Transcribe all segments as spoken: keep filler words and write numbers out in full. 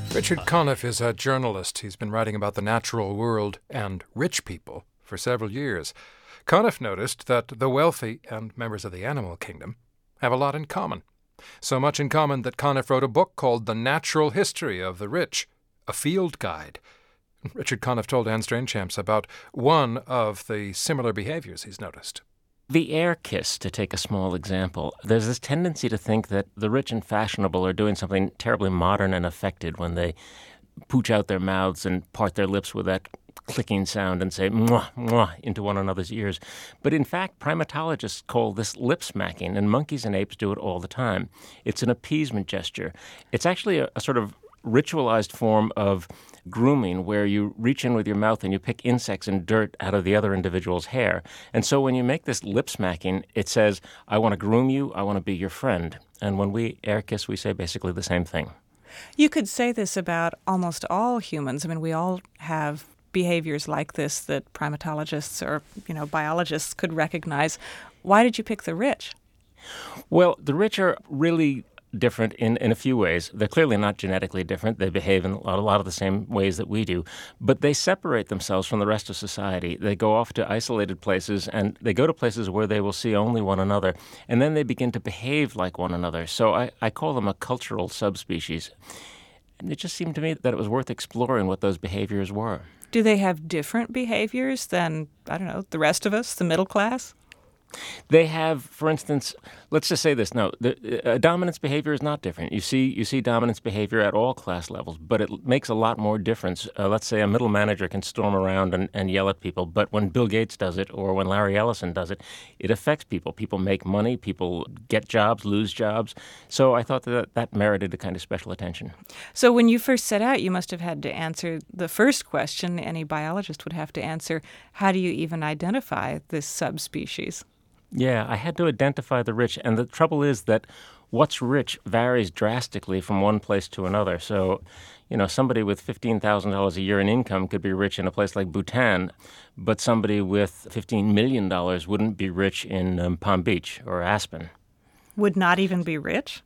Richard Conniff is a journalist. He's been writing about the natural world and rich people for several years. Conniff noticed that the wealthy and members of the animal kingdom have a lot in common. So much in common that Conniff wrote a book called The Natural History of the Rich, a field guide. Richard Conniff told Anne Strainchamps about one of the similar behaviors he's noticed. The air kiss, to take a small example. There's this tendency to think that the rich and fashionable are doing something terribly modern and affected when they pooch out their mouths and part their lips with that clicking sound and say mwah, mwah into one another's ears. But in fact, primatologists call this lip smacking, and monkeys and apes do it all the time. It's an appeasement gesture. It's actually a, a sort of ritualized form of grooming where you reach in with your mouth and you pick insects and dirt out of the other individual's hair. And so when you make this lip smacking, it says, I want to groom you, I want to be your friend. And when we air kiss, we say basically the same thing. You could say this about almost all humans. I mean, we all have behaviors like this that primatologists or, you know, biologists could recognize. Why did you pick the rich? Well, the rich are really different in, in a few ways. They're clearly not genetically different. They behave in a lot, a lot of the same ways that we do. But they separate themselves from the rest of society. They go off to isolated places, and they go to places where they will see only one another. And then they begin to behave like one another. So I, I call them a cultural subspecies. And it just seemed to me that it was worth exploring what those behaviors were. Do they have different behaviors than, I don't know, the rest of us, the middle class? They have, for instance, let's just say this. No, the, uh, dominance behavior is not different. You see you see dominance behavior at all class levels, but it makes a lot more difference. Uh, let's say a middle manager can storm around and, and yell at people, but when Bill Gates does it or when Larry Ellison does it, it affects people. People make money, people get jobs, lose jobs. So I thought that that merited a kind of special attention. So when you first set out, you must have had to answer the first question any biologist would have to answer. How do you even identify this subspecies? Yeah, I had to identify the rich, and the trouble is that what's rich varies drastically from one place to another. So, you know, somebody with fifteen thousand dollars a year in income could be rich in a place like Bhutan, but somebody with fifteen million dollars wouldn't be rich in um, Palm Beach or Aspen. Would not even be rich?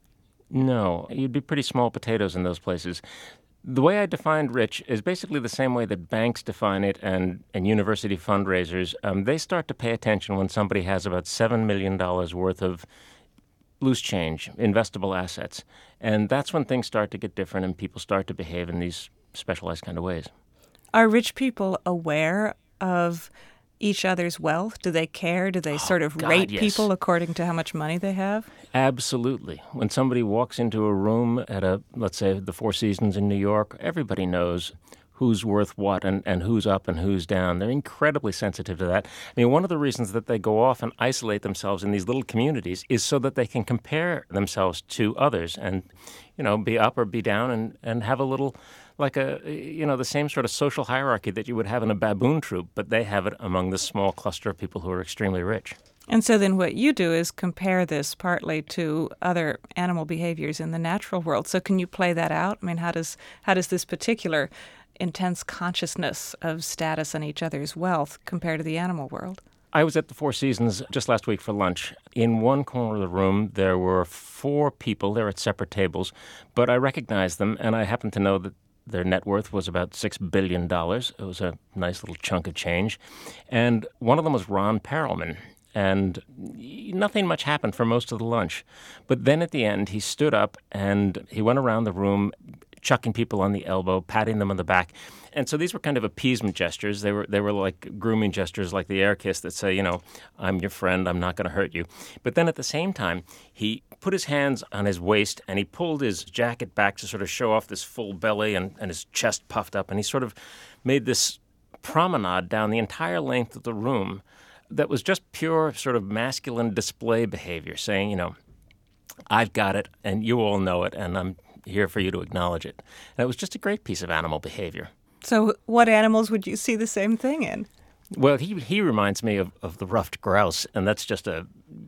No, you'd be pretty small potatoes in those places. The way I defined rich is basically the same way that banks define it and, and university fundraisers. Um, they start to pay attention when somebody has about seven million dollars worth of loose change, investable assets. And that's when things start to get different and people start to behave in these specialized kind of ways. Are rich people aware of each other's wealth? Do they care? Do they Oh, sort of God, rate yes. people according to how much money they have? Absolutely. When somebody walks into a room at a, let's say, the Four Seasons in New York, everybody knows who's worth what and, and who's up and who's down. They're incredibly sensitive to that. I mean, one of the reasons that they go off and isolate themselves in these little communities is so that they can compare themselves to others and, you know, be up or be down and, and have a little, like a, you know, the same sort of social hierarchy that you would have in a baboon troop, but they have it among this small cluster of people who are extremely rich. And so then what you do is compare this partly to other animal behaviors in the natural world. So can you play that out? I mean, how does how does this particular intense consciousness of status and each other's wealth compare to the animal world? I was at the Four Seasons just last week for lunch. In one corner of the room, there were four people. They're at separate tables, but I recognized them, and I happened to know that their net worth was about six billion dollars. It was a nice little chunk of change. And one of them was Ron Perelman. And nothing much happened for most of the lunch. But then at the end, he stood up and he went around the room, chucking people on the elbow, patting them on the back. And so these were kind of appeasement gestures. They were they were like grooming gestures, like the air kiss that say, you know, I'm your friend, I'm not going to hurt you. But then at the same time, he put his hands on his waist and he pulled his jacket back to sort of show off this full belly and, and his chest puffed up. And he sort of made this promenade down the entire length of the room that was just pure sort of masculine display behavior, saying, you know, I've got it and you all know it and I'm here for you to acknowledge it. And it was just a great piece of animal behavior. So what animals would you see the same thing in? Well, he he reminds me of, of the ruffed grouse, and that's just a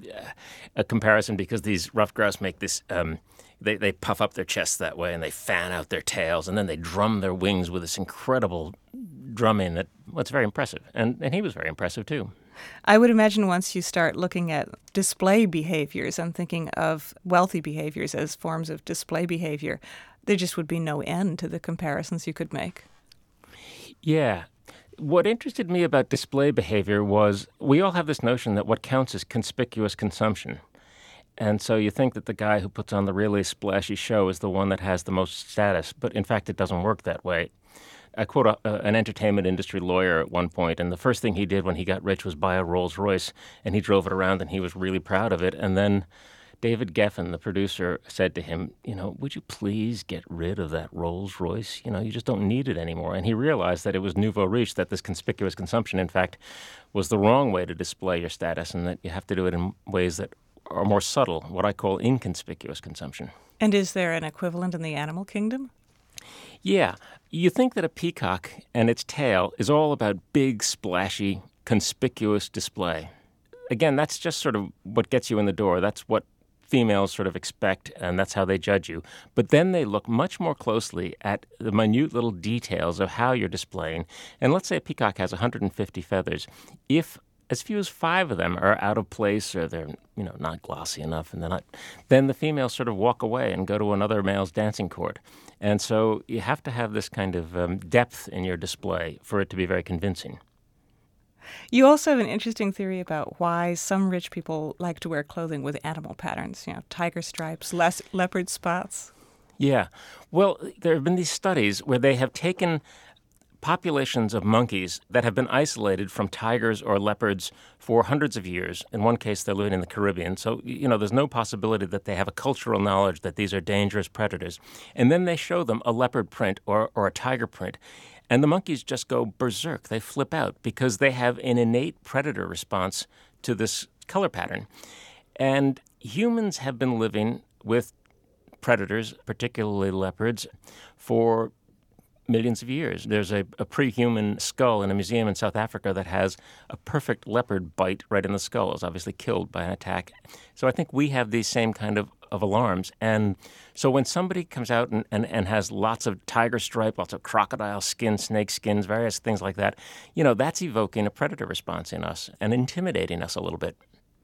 a comparison because these ruffed grouse make this, um, they, they puff up their chests that way and they fan out their tails and then they drum their wings with this incredible drumming that, well, it's very impressive. And, and he was very impressive too. I would imagine once you start looking at display behaviors and thinking of wealthy behaviors as forms of display behavior, there just would be no end to the comparisons you could make. Yeah. What interested me about display behavior was we all have this notion that what counts is conspicuous consumption. And so you think that the guy who puts on the really splashy show is the one that has the most status, but in fact it doesn't work that way. I quote a, uh, an entertainment industry lawyer at one point, and the first thing he did when he got rich was buy a Rolls Royce, and he drove it around and he was really proud of it. And then David Geffen, the producer, said to him, you know, would you please get rid of that Rolls Royce? You know, you just don't need it anymore. And he realized that it was nouveau riche, that this conspicuous consumption, in fact, was the wrong way to display your status, and that you have to do it in ways that are more subtle, what I call inconspicuous consumption. And is there an equivalent in the animal kingdom? Yeah. You think that a peacock and its tail is all about big, splashy, conspicuous display. Again, that's just sort of what gets you in the door. That's what females sort of expect, and that's how they judge you. But then they look much more closely at the minute little details of how you're displaying. And let's say a peacock has one hundred fifty feathers. If as few as five of them are out of place or they're, you know, not glossy enough, and they're not, then the females sort of walk away and go to another male's dancing court. And so you have to have this kind of um, depth in your display for it to be very convincing. You also have an interesting theory about why some rich people like to wear clothing with animal patterns, you know, tiger stripes, less leopard spots. Yeah. Well, there have been these studies where they have taken populations of monkeys that have been isolated from tigers or leopards for hundreds of years. In one case, they're living in the Caribbean. So, you know, there's no possibility that they have a cultural knowledge that these are dangerous predators. And then they show them a leopard print or, or a tiger print. And the monkeys just go berserk. They flip out because they have an innate predator response to this color pattern. And humans have been living with predators, particularly leopards, for millions of years. There's a, a pre-human skull in a museum in South Africa that has a perfect leopard bite right in the skull. It was obviously killed by an attack. So I think we have these same kind of, of alarms. And so when somebody comes out and, and, and has lots of tiger stripe, lots of crocodile skin, snake skins, various things like that, you know, that's evoking a predator response in us and intimidating us a little bit.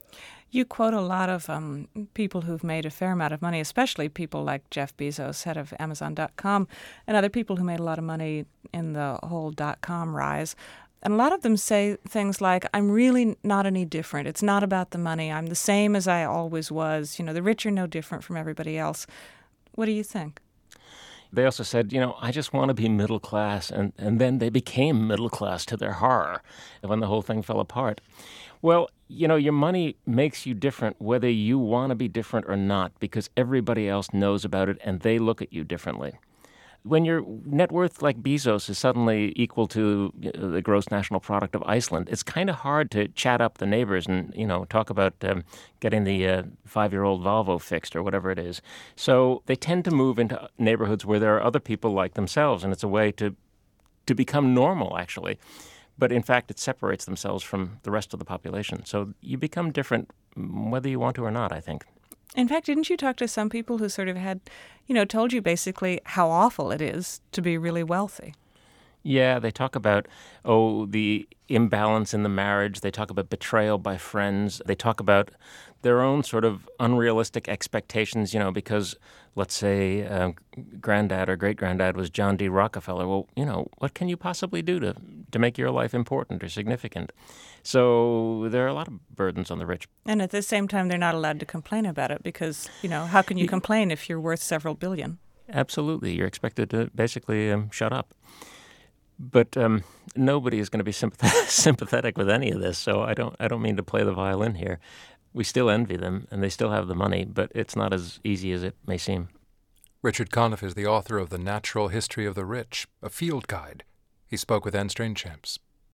You quote a lot of um, people who've made a fair amount of money, especially people like Jeff Bezos, head of Amazon dot com, and other people who made a lot of money in the whole dot-com rise. And a lot of them say things like, I'm really not any different. It's not about the money. I'm the same as I always was. You know, the rich are no different from everybody else. What do you think? They also said, you know, I just want to be middle class. And, and then they became middle class to their horror when the whole thing fell apart. Well, you know, your money makes you different whether you want to be different or not, because everybody else knows about it and they look at you differently. When your net worth, like Bezos, is suddenly equal to the gross national product of Iceland, it's kind of hard to chat up the neighbors and, you know, talk about um, getting the uh, five-year-old Volvo fixed or whatever it is. So they tend to move into neighborhoods where there are other people like themselves, and it's a way to to become normal, actually. But in fact, it separates themselves from the rest of the population. So you become different whether you want to or not, I think. In fact, didn't you talk to some people who sort of had, you know, told you basically how awful it is to be really wealthy? Yeah, they talk about, oh, the imbalance in the marriage. They talk about betrayal by friends. They talk about their own sort of unrealistic expectations, you know, because let's say uh, granddad or great-granddad was John D. Rockefeller. Well, you know, what can you possibly do to, to make your life important or significant? So there are a lot of burdens on the rich. And at the same time, they're not allowed to complain about it because, you know, how can you complain if you're worth several billion? Absolutely. You're expected to basically um, shut up. But um, nobody is going to be sympathetic, sympathetic with any of this, so I don't I don't mean to play the violin here. We still envy them, and they still have the money, but it's not as easy as it may seem. Richard Conniff is the author of The Natural History of the Rich, a field guide. He spoke with Anne Strainchamps.